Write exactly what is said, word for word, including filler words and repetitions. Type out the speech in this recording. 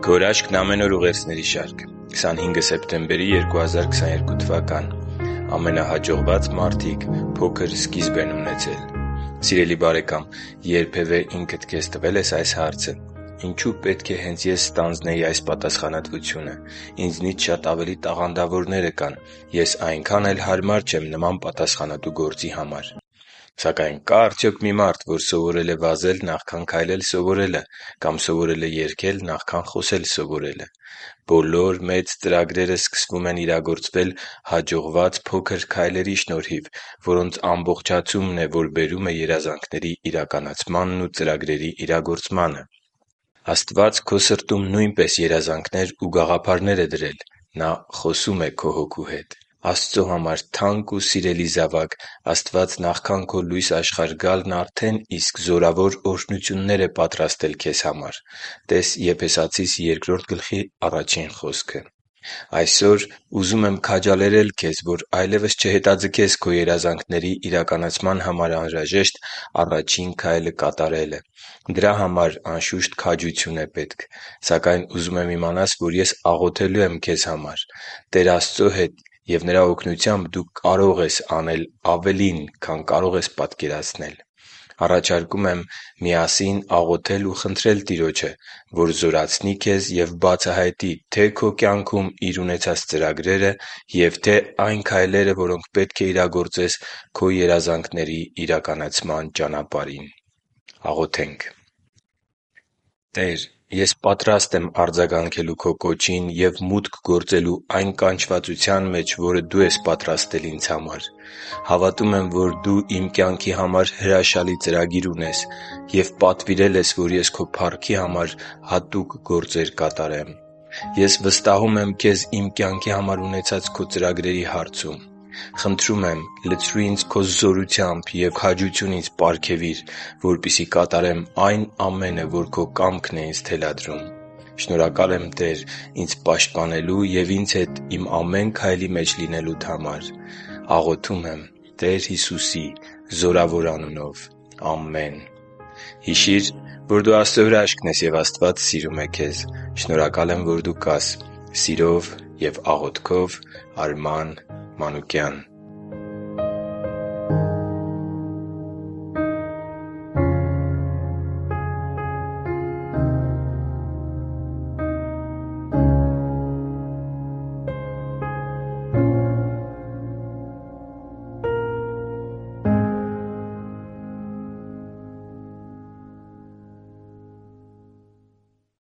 Գորաշկն ամեն օր ուղերձների շարք քսանհինգ սեպտեմբերի երկու հազար քսաներկու թվական Ամենահաջողված մարդիկ փոքր սկիզբ են ունեցել։ Սիրելի բարեկամ, երբևէ ինքդ քեզ տվել ես այս հարցը. ինչու պետք է հենց ես ստանձնեի այս պատասխանատվությունը։ Ինձնից շատ ավելի տաղանդավորները կան։ Ես այնքան էլ հարմար չեմ նման պատասխանատու գործի համար։ Սակայն կա՞ արդյոք մի մարդ, որ սովորել է վազել նախքան քայլել սովորելը, կամ սովորել է երգել նախքան խոսել սովորելը։ Բոլոր մեծ ծրագրերը սկսվում են իրագործվել հաջողված փոքր քայլերի շնորհիվ, որոնց ամբողջացումն է, որ բերում է երազանքների իրականացմանն ու ծրագրերի իրագործմանը։ Աստված քո սրտում նույնպես երազանքներ ու գաղափարներ է դրել։ Նա խոսում է քո հոգու հետ։ Աստծո համար թանկ ու սիրելի զավակ, Աստված նախքան քո լույս աշխարհ գալն արդեն իսկ զորավոր օրհնություններ է պատրաստել քեզ համար (տե՛ս Եփեսացիս երկրորդ գլխի առաջին խոսքը)։ Այսօր ուզում եմ քաջալերել քեզ, որ այլևս չհետաձգես քո երազանքների իրականացման համար անհրաժեշտ առաջին քայլը կատարելը։ Դրա համար, անշուշտ, քաջություն է պետք։ Սակայն ուզում եմ իմանաս, որ ես աղոթելու եմ քեզ համար։ Տեր Աստծո հետ և Նրա օգնությամբ դու կարող ես անել ավելին, քան կարող ես պատկերացնել։ Առաջարկում եմ միասին աղոթել ու խնդրել Տիրոջը, որ զորացնի քեզ և բացահայտի թե՛ քո կյանքում Իր ունեցած ծրագրերը և թե՛ այն քայլերը, որոնք պետք է իրագործես քո երազանքների իրականացման ճանապարհին։ Տե՛ր, ես պատրաստ եմ արձագանքելու Քո կոչին և մուտք գործելու այն կանչվածության մեջ, որը Դու ես պատրաստել ինձ համար։ Հավատում եմ, որ Դու իմ կյանքի համար հրաշալի ծրագիր ունես և պատվիրել ես, որ ես Քո փառքի համար հատուկ գործեր կատարեմ։ Ես վստահում եմ Քեզ իմ կյանքի համար ունեցած Քո ծրագրերի հարցում։ Խնդրում եմ, լցրու ինձ Քո զորությամբ և քաջություն ինձ պարգևիր, որպեսզի կատարեմ այն ամենը, որ Քո կամքն է ինձ թելադրում։ Շնորհակալ եմ, Տեր, ինձ պաշտպանելու և ինձ հետ իմ ամեն քայլի մեջ լինելուդ համար։ Աղոթում եմ Տեր Հիսուսի զորավոր անունով։ Ամեն։ Հիշի՛ր, որ դու Աստծո հրաշքն ես, և Աստված սիրում է քեզ։ Շնորհակալ եմ, որ դու կա՛ս։ Սիրով և աղոթքով, Արման Մանուկյան։